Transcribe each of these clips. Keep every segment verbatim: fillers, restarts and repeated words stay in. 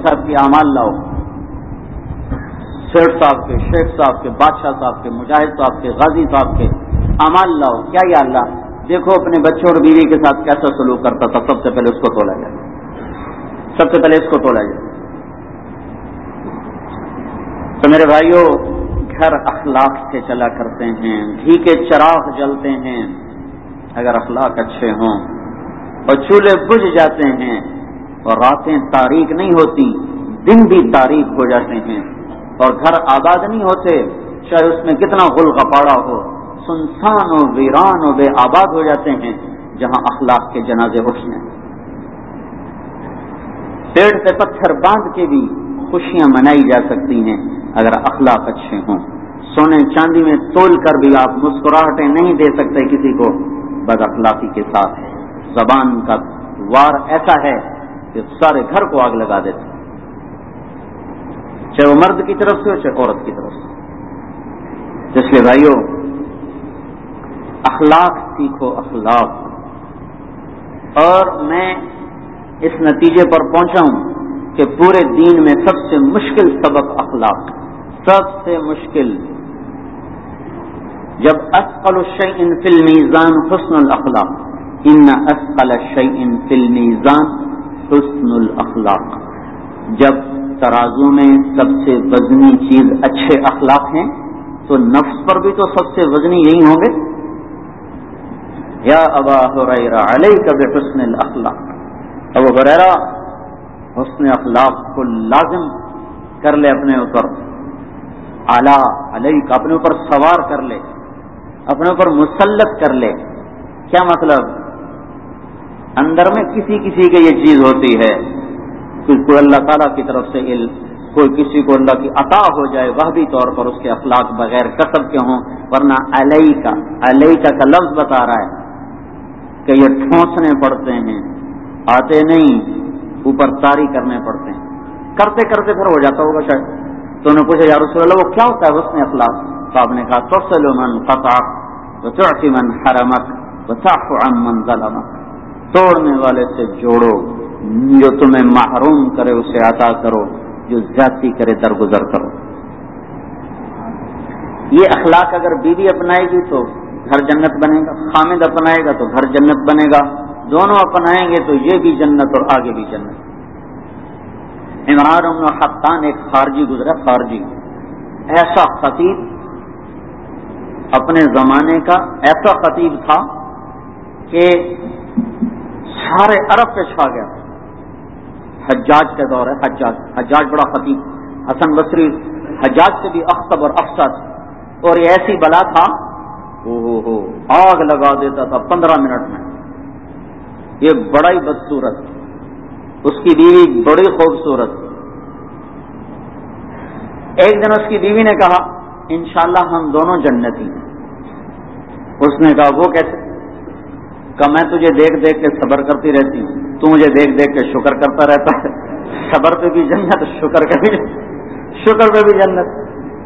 صاحب کے اعمال لاؤ، سیٹ صاحب کے، شیخ صاحب کے، بادشاہ صاحب کے، مجاہد صاحب کے، غازی صاحب کے اعمال لاؤ. کیا یا اللہ دیکھو اپنے بچوں اور بیوی کے ساتھ کیسا سلوک کرتا تھا، سب سے پہلے اس کو تولا جائے، سب سے پہلے اس کو تولا جائے. تو میرے بھائیوں، گھر اخلاق سے چلا کرتے ہیں، گھی کے چراغ جلتے ہیں اگر اخلاق اچھے ہوں، اور چولہے بجھ جاتے ہیں اور راتیں تاریک نہیں ہوتی، دن بھی تاریک ہو جاتے ہیں، اور گھر آباد نہیں ہوتے چاہے اس میں کتنا غل غپاڑا ہو، سنسان و ویران و بے آباد ہو جاتے ہیں جہاں اخلاق کے جنازے اٹھنے. پیڑ پہ پتھر باندھ کے بھی خوشیاں منائی جا سکتی ہیں اگر اخلاق اچھے ہوں. سونے چاندی میں تول کر بھی آپ مسکراہٹیں نہیں دے سکتے کسی کو بد اخلاقی کے ساتھ. زبان کا وار ایسا ہے کہ سارے گھر کو آگ لگا دیتے، چاہے وہ مرد کی طرف سے ہو چاہے عورت کی طرف سے. اس لیے بھائیوں، اخلاق سیکھو، اخلاق. اور میں اس نتیجے پر پہنچا ہوں کہ پورے دین میں سب سے مشکل سبق اخلاق، سب سے مشکل. جب اثقل الشیء فی المیزان حسن الاخلاق، ان اثقل الشیء فی المیزان حسن الاخلاق. جب ترازو میں سب سے وزنی چیز اچھے اخلاق ہیں تو نفس پر بھی تو سب سے وزنی یہی ہوں گے. یا ابا ہریرہ علیک بحسن الاخلاق. ابو ہریرہ حسن اخلاق کو لازم کر لے اپنے اوپر. اعلیٰ علیک، اپنے اوپر سوار کر لے، اپنے اوپر مسلط کر لے. کیا مطلب؟ اندر میں کسی کسی کے یہ چیز ہوتی ہے، کوئی اللہ تعالیٰ کی طرف سے علم، کوئی کسی کو اللہ کی عطا ہو جائے وحدی طور پر اس کے اخلاق بغیر کسب کے ہوں. ورنہ علیکا، علیکا کا لفظ بتا رہا ہے کہ یہ ٹھونسنے پڑتے ہیں، آتے نہیں، اوپر طاری کرنے پڑتے ہیں. کرتے کرتے پھر ہو جاتا ہوگا شاید. تو انہوں نے پوچھا یا رسول اللہ وہ کیا ہوتا ہے حسن اخلاق؟ صاحب نے کہا تصل من قطعک وتعطی من حرمک وتعفو عن من ظلمک. توڑنے والے سے جوڑو، جو تمہیں محروم کرے اسے عطا کرو، جو زیادتی کرے درگزر کرو. یہ اخلاق اگر بیوی اپنائے گی تو گھر جنت بنے گا، خامد اپنائے گا تو گھر جنت بنے گا، دونوں اپنائیں گے تو یہ بھی جنت اور آگے بھی جنت. عمران بن حطان ایک خارجی گزرا، خارجی، ایسا خطیب، اپنے زمانے کا ایسا خطیب تھا کہ سارے عرب پہ چھا گیا. حجاج کا دور ہے، حجاج حجاج بڑا خطیب، حسن بصری حجاج سے بھی اخطب اور افسد. اور یہ ایسی بلا تھا او ہو ہو آگ لگا دیتا تھا پندرہ منٹ میں. یہ بڑا ہی بدصورت، اس کی بیوی بڑی خوبصورت. ایک دن اس کی بیوی نے کہا انشاءاللہ ہم دونوں جنتی ہیں. اس نے کہا وہ کیسے؟ کہ میں تجھے دیکھ دیکھ کے صبر کرتی رہتی ہوں، تو مجھے دیکھ دیکھ کے شکر کرتا رہتا ہے. صبر پہ بھی جنت، شکر کا بھی شکر پہ بھی جنت.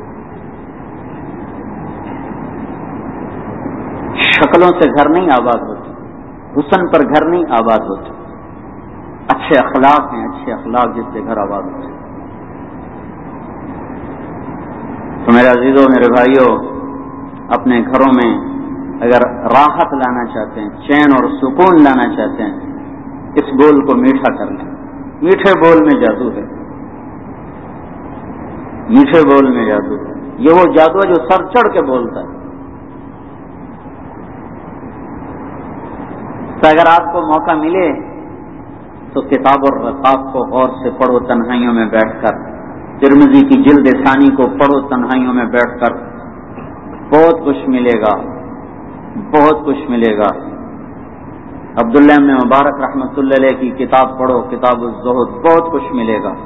شکلوں سے گھر نہیں آباد ہوتی، حسن پر گھر نہیں آباد ہوتے. اچھے اخلاق ہیں، اچھے اخلاق جس سے گھر آباد ہوتے. تو میرے عزیزوں، میرے بھائیوں، اپنے گھروں میں اگر راحت لانا چاہتے ہیں، چین اور سکون لانا چاہتے ہیں، اس بول کو میٹھا کر لیں. میٹھے بول میں جادو ہے، میٹھے بول میں جادو ہے. یہ وہ جادو ہے جو سر چڑھ کے بولتا ہے. تو اگر آپ کو موقع ملے تو کتاب الرقاق کو غور سے پڑھو تنہائیوں میں بیٹھ کر. ترمذی کی جلد ثانی کو پڑھو تنہائیوں میں بیٹھ کر، بہت کچھ ملے گا، بہت کچھ ملے گا. عبداللہ ابن مبارک رحمۃ اللہ علیہ کی کتاب پڑھو، کتاب الزہد، بہت کچھ ملے گا.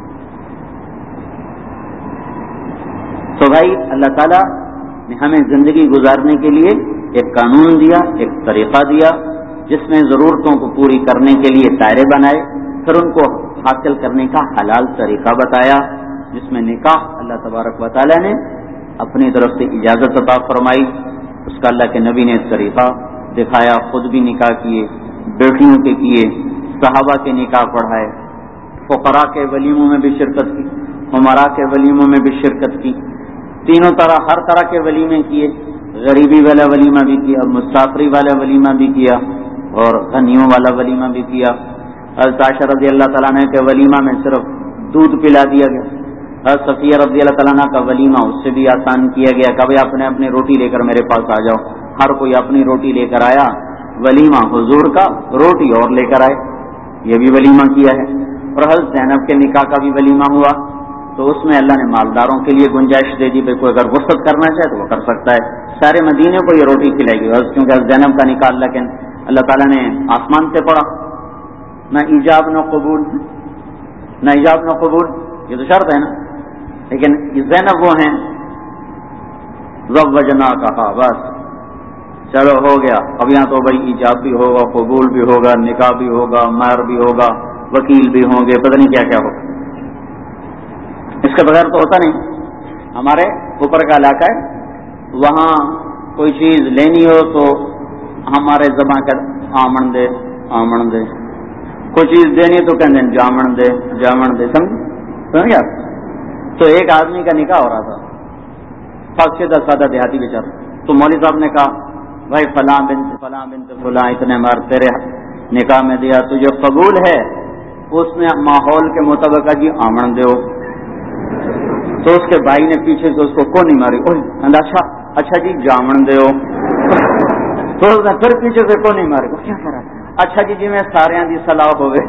تو بھائی اللہ تعالیٰ نے ہمیں زندگی گزارنے کے لیے ایک قانون دیا، ایک طریقہ دیا، جس میں ضرورتوں کو پوری کرنے کے لیے دائرے بنائے، پھر ان کو حاصل کرنے کا حلال طریقہ بتایا، جس میں نکاح اللہ تبارک و تعالیٰ نے اپنی طرف سے اجازت عطا فرمائی. اس کا اللہ کے نبی نے طریقہ دکھایا، خود بھی نکاح کیے، بیٹیوں کے کیے، صحابہ کے نکاح پڑھائے. فقراء کے ولیموں میں بھی شرکت کی، عمراء کے ولیموں میں بھی شرکت کی، تینوں طرح ہر طرح کے ولیمے کیے، غریبی والا ولیمہ بھی کیا، مسافری والا ولیمہ بھی کیا، اور غنیوں والا ولیمہ بھی کیا۔ حضرت عائشہ رضی اللہ تعالیٰ عنہ کے ولیمہ میں صرف دودھ پلا دیا گیا، حضرت صفیہ رضی اللہ تعالیٰ عنہ کا ولیمہ اس سے بھی آسان کیا گیا، کبھی اپنے اپنی روٹی لے کر میرے پاس آ جاؤ، ہر کوئی اپنی روٹی لے کر آیا، ولیمہ حضور کا، روٹی اور لے کر آئے، یہ بھی ولیمہ کیا ہے۔ اور حضرت زینب کے نکاح کا بھی ولیمہ ہوا، تو اس میں اللہ نے مالداروں کے لیے گنجائش دے دی، بھائی کوئی اگر وسعت کرنا چاہے تو وہ کر سکتا ہے، سارے مدینے کو یہ روٹی کھلائے گی، کیونکہ حضرت زینب کا نکاح اللہ کے اللہ تعالیٰ نے آسمان سے پڑھا، نہ ایجاب نہ قبول، نہ ایجاب نہ قبول، یہ تو شرط ہے نا، لیکن زینب وہ ہیں زوجنا کہا، بس چلو ہو گیا، اب یہاں تو بھائی ایجاب بھی ہوگا، قبول بھی ہوگا، نکاح بھی ہوگا، مہر بھی ہوگا، وکیل بھی ہوں گے، پتہ نہیں کیا کیا ہوگا، اس کے بغیر تو ہوتا نہیں۔ ہمارے اوپر کا علاقہ ہے، وہاں کوئی چیز لینی ہو تو ہمارے زبان کا آمن دے آمن دے، کوئی چیز دینی تو کہتے ہیں جامن دے جامن دے، سمجھ سمجھ گیا؟ تو ایک آدمی کا نکاح ہو رہا تھا، فاقدہ سادہ دیہاتی بیچارہ، تو مولوی صاحب نے کہا بھائی فلاں بنت فلاں بنت فلاں اتنے مہر تیرے نکاح میں دیا، تجھے قبول ہے؟ اس نے ماحول کے مطابق جی آمن دو، تو اس کے بھائی نے پیچھے سے اس کو کونی ماری، اچھا اچھا جی جامن دو، تو اس نے پھر پیچھے سے کونی ماری، وہ کیا کرا، اچھا جی جی میں سارے دی صلاح ہوئے،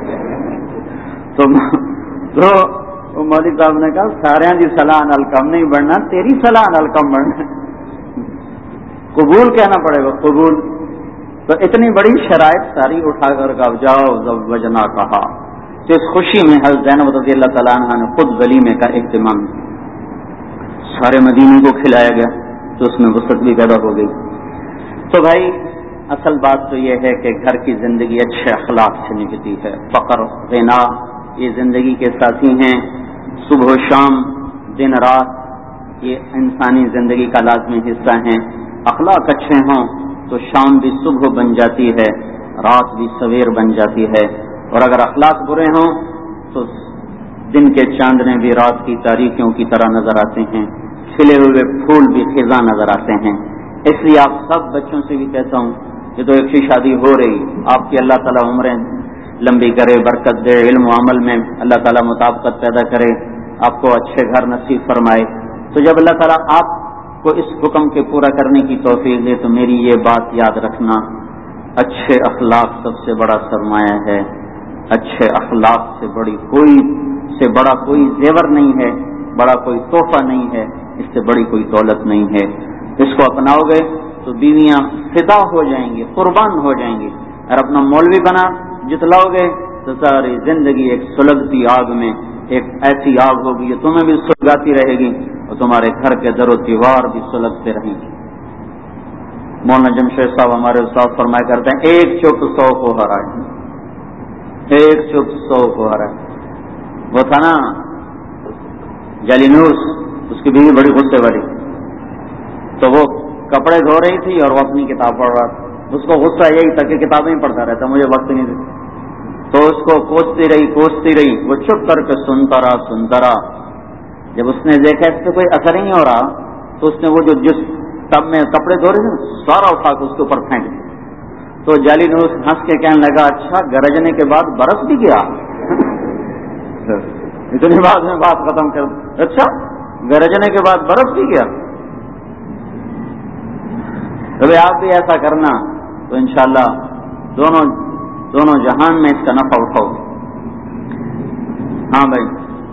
تو مولوی صاحب نے کہا سارے دی صلاح نال کم نہیں بڑھنا، تیری صلاح نال کم بڑھنا، قبول کہنا پڑے گا، قبول۔ تو اتنی بڑی شرائط ساری اٹھا کر کا جاؤ زوجنا کہا، تو اس خوشی میں حضرت زینب رضی اللہ تعالیٰ عنہ نے خود ولیمے کا اہتمام، سارے مدینے کو کھلایا گیا، تو اس میں وسعت بھی پیدا ہو گئی۔ تو بھائی اصل بات تو یہ ہے کہ گھر کی زندگی اچھے اخلاق سے نکلتی ہے، فقر غنا یہ زندگی کے ساتھی ہیں، صبح و شام دن رات یہ انسانی زندگی کا لازمی حصہ ہیں، اخلاق اچھے ہوں تو شام بھی صبح بن جاتی ہے، رات بھی سویر بن جاتی ہے، اور اگر اخلاق برے ہوں تو دن کے چاندنے بھی رات کی تاریکیوں کی طرح نظر آتے ہیں، کھلے ہوئے پھول بھی خزاں نظر آتے ہیں۔ اس لیے آپ سب بچوں سے بھی کہتا ہوں، یہ تو ایک ہی شادی ہو رہی، آپ کی اللہ تعالیٰ عمریں لمبی کرے، برکت دے، علم و عمل میں اللہ تعالیٰ مطابقت پیدا کرے، آپ کو اچھے گھر نصیب فرمائے، تو جب اللہ تعالیٰ آپ کو اس حکم کے پورا کرنے کی توفیق دے تو میری یہ بات یاد رکھنا، اچھے اخلاق سب سے بڑا سرمایہ ہے، اچھے اخلاق سے بڑی کوئی سے بڑا کوئی زیور نہیں ہے، بڑا کوئی تحفہ نہیں ہے، اس سے بڑی کوئی دولت نہیں ہے۔ اس کو اپناؤ گے تو بیویاں فدا ہو جائیں گی، قربان ہو جائیں گی، اور اپنا مولوی بنا جتلاؤ گے تو ساری زندگی ایک سلگتی آگ میں، ایک ایسی آگ ہوگی جو تمہیں بھی سلگاتی رہے گی اور تمہارے گھر کے در و دیوار بھی سلگتے رہیں گے۔ مولانا جمشید صاحب ہمارے استاد فرمایا کرتے ہیں، ایک چپ سو کو ہرائے، ایک چپ سو کو ہرائے۔ وہ تھا نا جالینوس، اس کی بیوی بڑی غصے والی، تو وہ کپڑے دھو رہی تھی اور وہ اپنی کتاب پڑھ رہا تھا، اس کو غصہ یہی تھا کہ کتابیں ہی پڑھتا رہتا، مجھے وقت نہیں دیتا، تو اس کو کوستی رہی کوستی رہی، وہ چپ کر کے سنتا رہا سنتا رہا۔ جب اس نے دیکھا اس پہ کوئی اثر ہی نہیں ہو رہا تو اس نے وہ جو جس ٹب میں کپڑے دھو رہے تھے سارا اٹھا کے اس کے اوپر پھینک دیا۔ تو جالینوس ہنس کے کہنے لگا، اچھا گرجنے کے بعد برس بھی گیا؟ اتنی بات میں بات ختم کر، اچھا گرجنے کے بعد برس بھی گیا؟ ابھی آپ بھی ایسا کرنا تو انشاءاللہ دونوں دونوں جہان میں اس کا نفع اٹھاؤ۔ ہاں بھائی،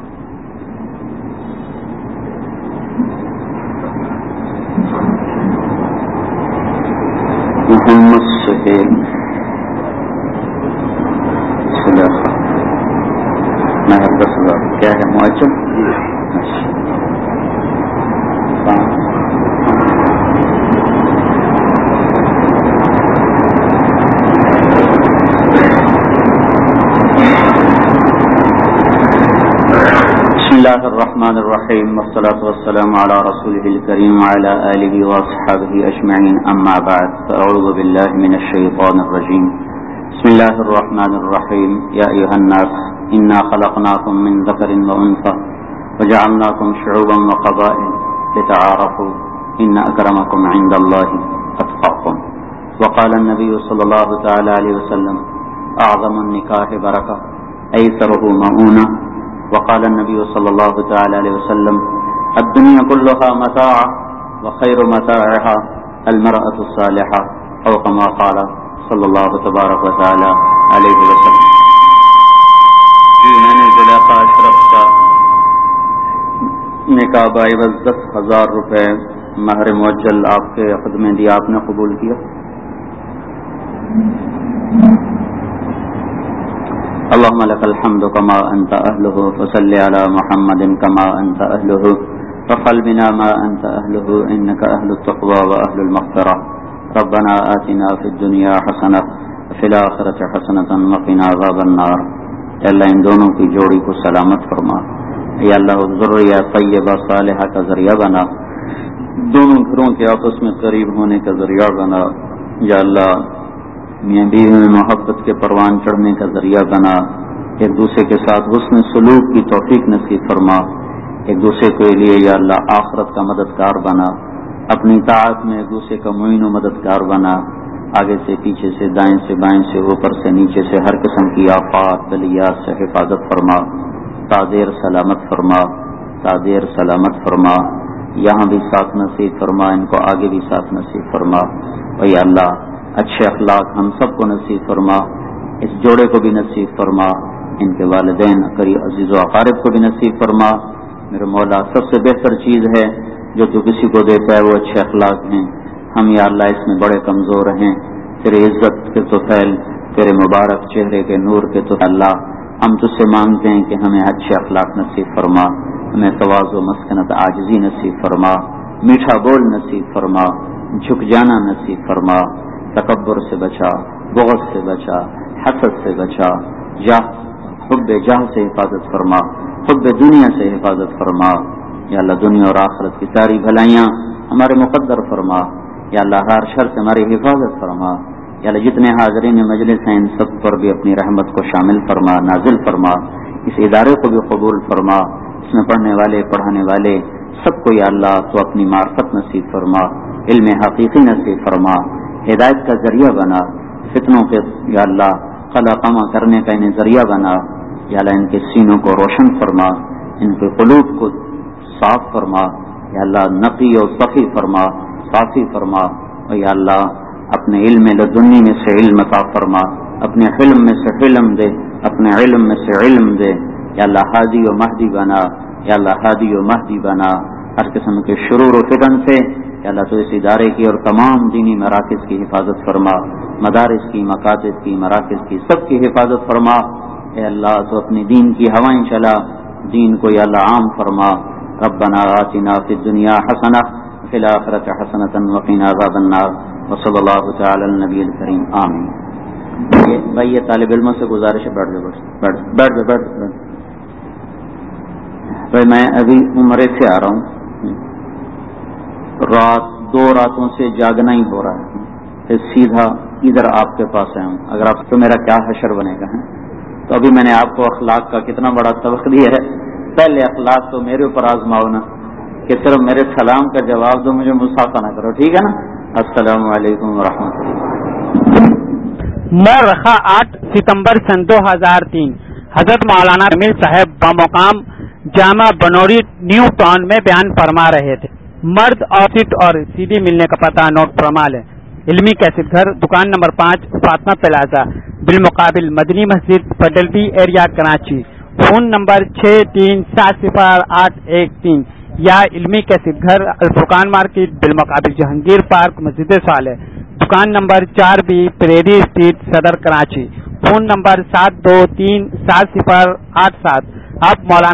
محمد سہیل محر دس ہزار کیا ہے معاچل؟ بسم اللہ الرحمن الرحیم، والصلاة والسلام علی رسولہ الکریم وعلی آلہ واصحابہ اجمعین، اما بعد، فاعوذ باللہ من الشیطان الرجیم، بسم اللہ الرحمن الرحیم، یا ایھا الناس إنا خلقناكم من ذكر وأنثى وجعلناكم شعوبا وقبائل لتعارفوا إن أكرمكم عند الله أتقاكم. وقال النبي صلى الله تعالى عليه وسلم أعظم النكاح بركة أيسره مؤونة. وقال النبي صلى الله تعالى عليه وسلم الدنيا كلها متاع وخير متاعها المرأة الصالحة أو كما قال صلی اللہ تبارک و تعالی علیہ وسلم. جی میں نے زلیخا اشرف کا نکاح بعوض دس ہزار روپے مہر معجل آپ کے عقد میں دیا، آپ نے قبول کیا؟ اللهم لك الحمد كما أنت أهله فصل على محمد كما أنت أهله وفعل بنا ما أنت أهله إنك أهل التقوى وأهل المغفرة. ربنا آتنا في الدنيا حسنة وفي الآخرة حسنة وقنا عذاب النار. یا اللہ ان دونوں کی جوڑی کو سلامت فرما. یا اللہ ذریہ طیبہ صالحہ کا ذریعہ بنا، دونوں گھروں کے آپس میں قریب ہونے کا ذریعہ بنا. یا اللہ میاں بیوی میں محبت کے پروان چڑھنے کا ذریعہ بنا. ایک دوسرے کے ساتھ حسن سلوک کی توفیق نصیب فرما. ایک دوسرے کے لیے یا اللہ آخرت کا مددگار بنا. اپنی طاعت میں ایک دوسرے کا معین و مددگار بنا. آگے سے پیچھے سے دائیں سے بائیں سے اوپر سے نیچے سے ہر قسم کی آفات بلیات سے حفاظت فرما. تادیر سلامت فرما، تادیر سلامت فرما. یہاں بھی ساتھ نصیب فرما، ان کو آگے بھی ساتھ نصیب فرما. اور یا اللہ اچھے اخلاق ہم سب کو نصیب فرما، اس جوڑے کو بھی نصیب فرما، ان کے والدین قریب عزیز و اقارب کو بھی نصیب فرما. میرے مولا سب سے بہتر چیز ہے جو تو کسی کو دیتا ہے وہ اچھے اخلاق ہیں. ہم یا اللہ اس میں بڑے کمزور ہیں. تیرے عزت کے تو پھیل، تیرے مبارک چہرے کے نور کے تو اللہ ہم تجھ سے مانگتے ہیں کہ ہمیں اچھے اخلاق نصیب فرما، ہمیں تواضع مسکنت عاجزی نصیب فرما، میٹھا بول نصیب فرما، جھک جانا نصیب فرما. تکبر سے بچا، بغض سے بچا، حسد سے بچا. جاہ حب جاہ سے حفاظت فرما، حب دنیا سے حفاظت فرما. یا اللہ دنیا اور آخرت کی ساری بھلائیاں ہمارے مقدر فرما. یا اللہ ہر شر سے ہماری حفاظت فرما. یا اللہ جتنے حاضرین مجلس ہیں ان سب پر بھی اپنی رحمت کو شامل فرما، نازل فرما. اس ادارے کو بھی قبول فرما. اس میں پڑھنے والے پڑھانے والے سب کو یا اللہ تو اپنی معرفت نصیب فرما، علم حقیقی نصیب فرما، ہدایت کا ذریعہ بنا. فتنوں کے یا اللہ قلع قمع کرنے کا انہیں ذریعہ بنا. یا اللہ ان کے سینوں کو روشن فرما، ان کے قلوب کو صاف فرما. یا اللہ نقی و صفی فرما، صافی فرما. اور یا اللہ اپنے علم لدنی میں سے علم عطا فرما، اپنے علم میں سے علم دے، اپنے علم میں سے علم دے. یا اللہ ہادی و مہدی بنا، یا اللہ ہادی و مہدی بنا. ہر قسم کے شرور و فتن سے یا اللہ تو اس ادارے کی اور تمام دینی مراکز کی حفاظت فرما، مدارس کی، مکاتب کی، مراکز کی، سب کی حفاظت فرما. اے اللہ تو اپنی دین کی ہوائیں چلا، دین کو یا اللہ عام فرما. ربنا آتنا فی الدنیا حسنہ وفی الآخرۃ حسنۃ وقنا عذاب النار. وصلی اللہ تعالی علی النبی الکریم. آمین. بھائی یہ طالب علموں سے گزارش ہے بیٹھ جاؤ، بیٹھ بیٹھ جاؤ بیٹھ بھائی. میں ابھی عمرے سے آ رہا ہوں، رات دو راتوں سے جاگنا ہی ہو رہا ہے، پھر سیدھا ادھر آپ کے پاس آیا ہوں. اگر آپ تو میرا کیا حشر بنے گا. تو ابھی میں نے آپ کو اخلاق کا کتنا بڑا سبق دیا ہے. پہلے اخلاق تو میرے اوپر آزماؤ نا، کہ صرف میرے سلام کا جواب دو، مجھے مصافحہ نہ کرو، ٹھیک ہے نا. السلام علیکم ورحمۃ اللہ. مورخہ آٹھ ستمبر سن دو ہزار تین حضرت مولانا امیر صاحب بمقام جامع بنوری نیو ٹاؤن میں بیان فرما رہے تھے. مرد اور سیٹ اور سیدھی ملنے کا پتہ نوٹ فرما لیں. علمی کیسٹ گھر، دکان نمبر پانچ، فاطمہ پلازا، بالمقابل مدنی مسجد، fidelity area, Karachi. Phone number چھ تین سات صفر آٹھ ایک تین یا علمی کیسٹ گھر، الفرقان مارکیٹ، بالمقابل جہانگیر پارک، مسجد صالح، دکان نمبر چار بی، پریری اسٹریٹ، صدر، کراچی. فون نمبر سات دو تین سات صفر آٹھ سات. آپ مولانا